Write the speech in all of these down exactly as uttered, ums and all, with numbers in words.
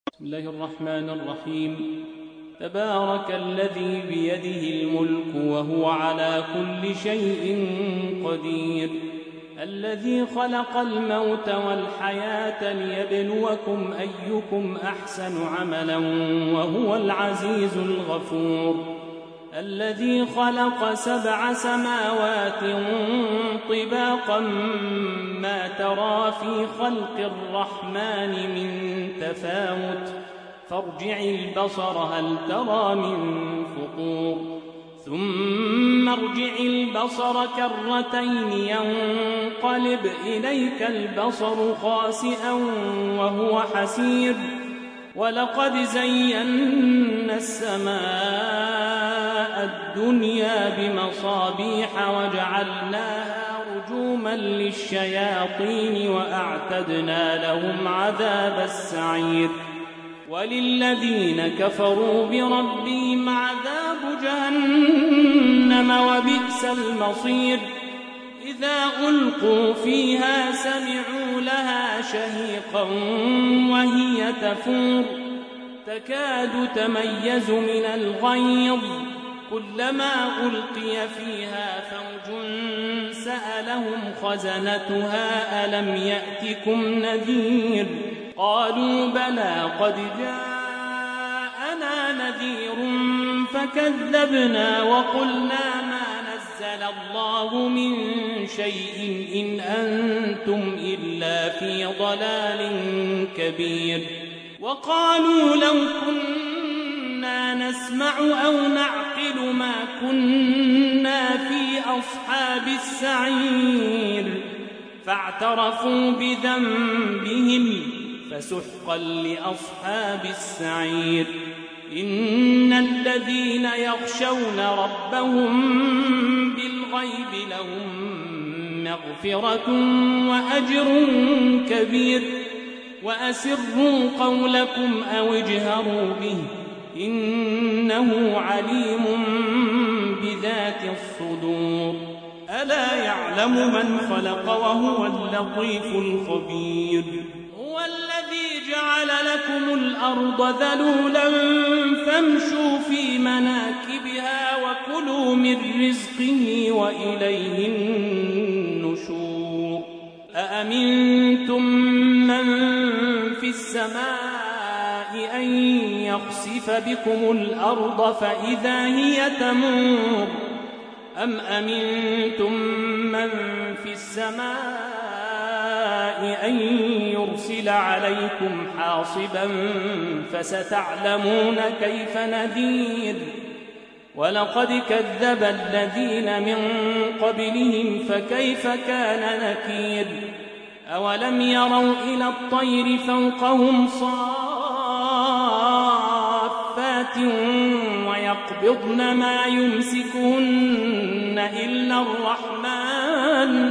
بسم الله الرحمن الرحيم. تبارك الذي بيده الملك وهو على كل شيء قدير، الذي خلق الموت والحياة ليبلوكم أيكم أحسن عملا وهو العزيز الغفور، الذي خلق سبع سماوات طباقا ما ترى في خلق الرحمن من تفاوت فارجع البصر هل ترى من فطور، ثم ارجع البصر كرتين ينقلب إليك البصر خاسئا وهو حسير، ولقد زينا السماء الدنيا بمصابيح وجعلناها رجوما للشياطين وأعتدنا لهم عذاب السعير، وللذين كفروا بربهم عذاب جهنم وبئس المصير، إذا ألقوا فيها سمعوا لها شهيقا وهي تفور تكاد تميز من الغيظ، كلما ألقي فيها فوج سألهم خزنتها ألم يأتكم نذير، قالوا بلى قد جاءنا نذير فكذبنا وقلنا ما نزل الله من شيء إن أنتم إلا في ضلال كبير، وقالوا لو كنا نسمع أو نعقل ما كنا في أصحاب السعير، فاعترفوا بذنبهم فسحقا لأصحاب السعير، إن الذين يخشون ربهم بالغيب لهم مغفرة وأجر كبير، وأسروا قولكم أو اجهروا به إنه عليم بذات الصدور، ألا يعلم من خلق وهو اللطيف الخبير، هو الذي جعل لكم الأرض ذلولا فامشوا في مناكبها وكلوا من رزقه وإليه النشور، أأمنتم من في السماء أن يخسف بكم الأرض فإذا هي تمور، أم أمنتم من في السماء أن يرسل عليكم حاصبا فستعلمون كيف نذير، ولقد كذب الذين من قبلهم فكيف كان نكير، أولم يروا إلى الطير فوقهم صافات ويقبضن ما يمسكهن إلا الرحمن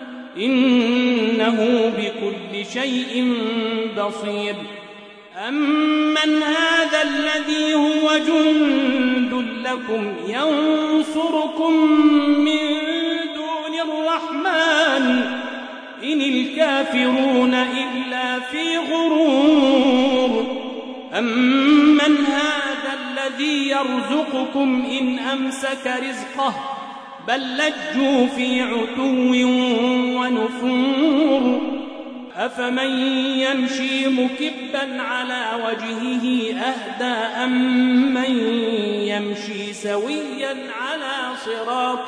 إنه بكل شيء بصير، أمن هذا الذي هو جند لكم ينصركم من دون الرحمن إن الكافرون إلا في غرور، أمن هذا الذي يرزقكم إن أمسك رزقه بل لجوا في عتو ونفور، أفمن يمشي مكبا على وجهه أهدى أمن يمشي سويا على صراط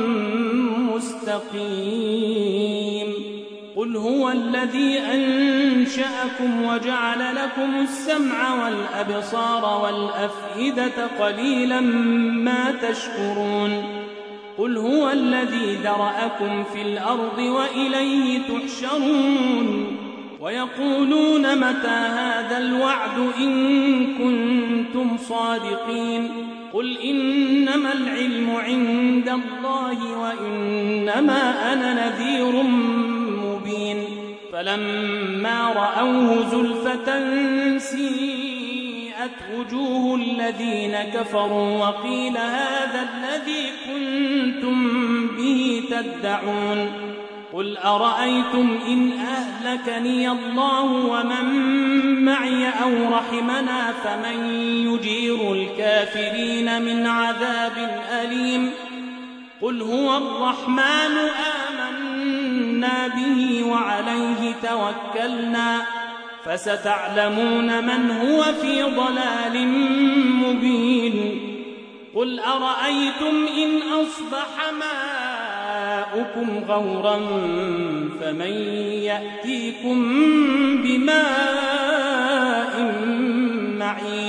مستقيم، قل هو الذي أنشأكم وجعل لكم السمع والأبصار والأفئدة قليلا ما تشكرون، قل هو الذي ذرأكم في الأرض وإليه تحشرون، ويقولون متى هذا الوعد إن كنتم صادقين، قل إنما العلم عند الله وإنما أنا نذير مبين، فلما رأوه زلفة سيئت وجوه الذين كفروا وقيل هذا الذي كنتم به تدعون، قل أرأيتم إن أهلكني الله ومن معي أو رحمنا فمن يجير الكافرين من عذاب أليم قل هو الرحمن آمنا به وعليه توكلنا فستعلمون من هو في ضلال مبين قل أرأيتم إن أصبح ماؤكم غورا فمن يأتيكم بماء معين